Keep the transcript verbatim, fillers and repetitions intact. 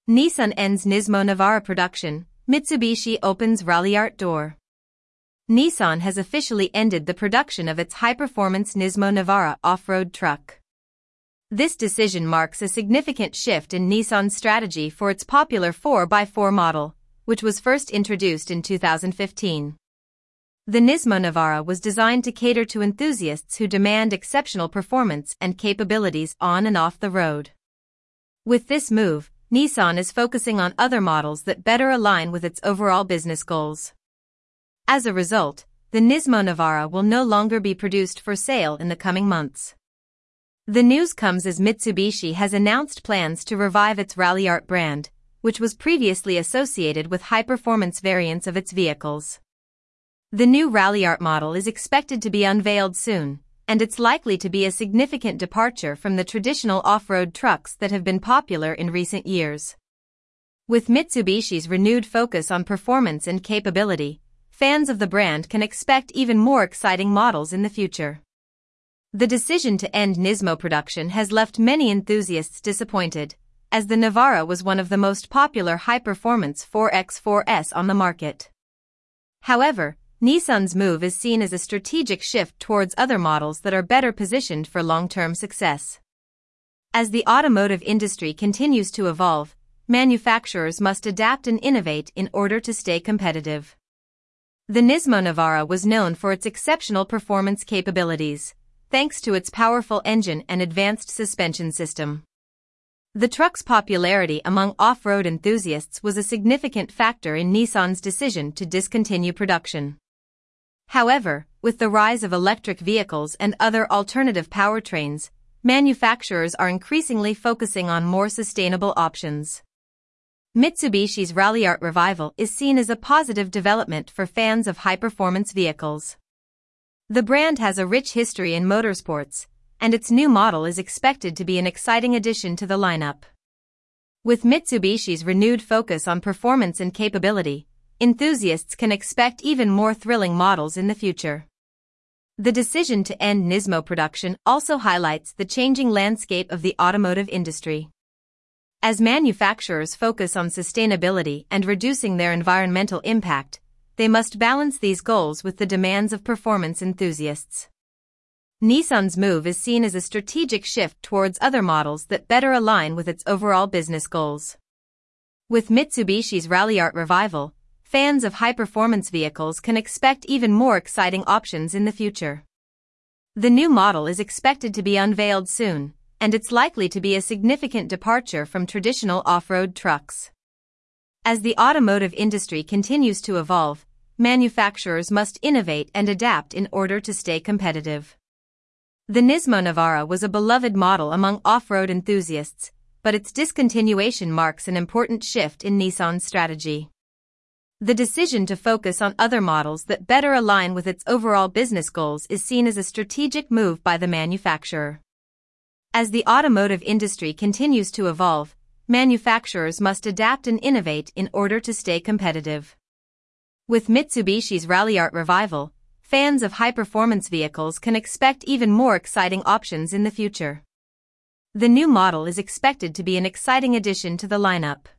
Nissan ends Nismo Navara production, Mitsubishi opens Ralliart door. Nissan has officially ended the production of its high-performance Nismo Navara off-road truck. This decision marks a significant shift in Nissan's strategy for its popular four by four model, which was first introduced in two thousand fifteen. The Nismo Navara was designed to cater to enthusiasts who demand exceptional performance and capabilities on and off the road. With this move, Nissan is focusing on other models that better align with its overall business goals. As a result, the Nismo Navara will no longer be produced for sale in the coming months. The news comes as Mitsubishi has announced plans to revive its Ralliart brand, which was previously associated with high-performance variants of its vehicles. The new Ralliart model is expected to be unveiled soon, and it's likely to be a significant departure from the traditional off-road trucks that have been popular in recent years. With Mitsubishi's renewed focus on performance and capability, fans of the brand can expect even more exciting models in the future. The decision to end Nismo production has left many enthusiasts disappointed, as the Navara was one of the most popular high-performance four by four S on the market. However, Nissan's move is seen as a strategic shift towards other models that are better positioned for long-term success. As the automotive industry continues to evolve, manufacturers must adapt and innovate in order to stay competitive. The Nismo Navara was known for its exceptional performance capabilities, thanks to its powerful engine and advanced suspension system. The truck's popularity among off-road enthusiasts was a significant factor in Nissan's decision to discontinue production. However, with the rise of electric vehicles and other alternative powertrains, manufacturers are increasingly focusing on more sustainable options. Mitsubishi's Ralliart revival is seen as a positive development for fans of high-performance vehicles. The brand has a rich history in motorsports, and its new model is expected to be an exciting addition to the lineup. With Mitsubishi's renewed focus on performance and capability, enthusiasts can expect even more thrilling models in the future. The decision to end Nismo production also highlights the changing landscape of the automotive industry. As manufacturers focus on sustainability and reducing their environmental impact, they must balance these goals with the demands of performance enthusiasts. Nissan's move is seen as a strategic shift towards other models that better align with its overall business goals. With Mitsubishi's Ralliart revival, fans of high-performance vehicles can expect even more exciting options in the future. The new model is expected to be unveiled soon, and it's likely to be a significant departure from traditional off-road trucks. As the automotive industry continues to evolve, manufacturers must innovate and adapt in order to stay competitive. The Nismo Navara was a beloved model among off-road enthusiasts, but its discontinuation marks an important shift in Nissan's strategy. The decision to focus on other models that better align with its overall business goals is seen as a strategic move by the manufacturer. As the automotive industry continues to evolve, manufacturers must adapt and innovate in order to stay competitive. With Mitsubishi's Ralliart revival, fans of high-performance vehicles can expect even more exciting options in the future. The new model is expected to be an exciting addition to the lineup.